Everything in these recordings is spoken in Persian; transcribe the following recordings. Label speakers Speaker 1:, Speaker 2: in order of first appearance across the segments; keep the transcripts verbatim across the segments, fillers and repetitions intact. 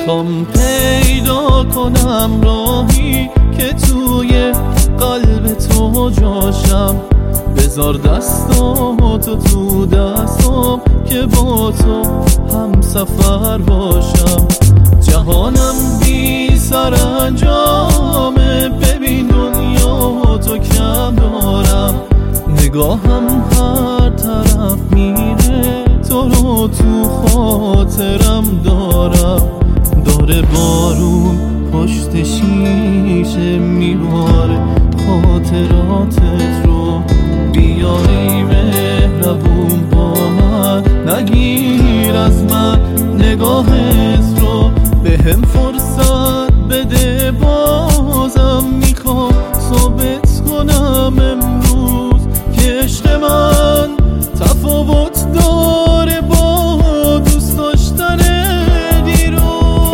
Speaker 1: میخوام پیدا کنم راهی که توی قلب تو جاشم، بذار دستاتو تو دستام که با تو هم سفر باشم. جهانم بی سرانجامه، ببین دنیا تو کم دارم، نگاهم هر طرف میره، تو رو تو خاطرم دارم. داره بارون پشت شیشه میباره خاطراتت رو، بیا ای مهربون با من، نگیر از من نگاهت رو، بهم فرصت بده بازم میخوام ثابت کنم امروز که عشق من تفاوت داره با دوست داشتن دیروز.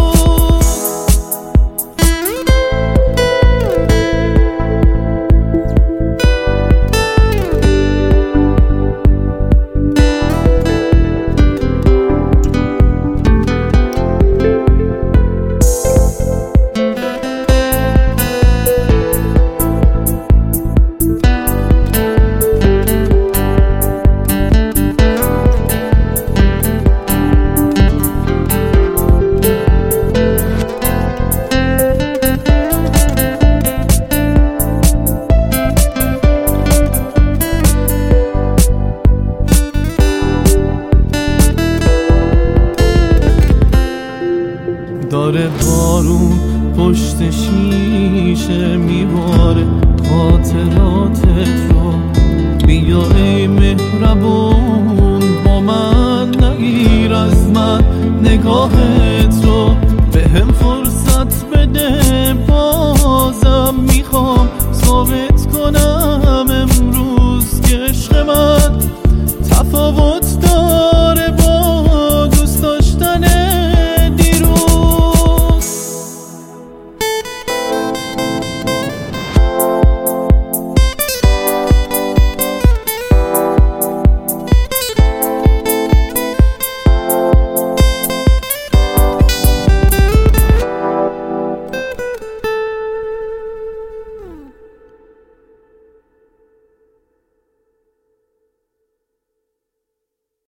Speaker 1: داره بارون پشت شیشه میباره خاطراتت رو، بیا ای مهربون با من، نگیر از من نگاهت رو، بهم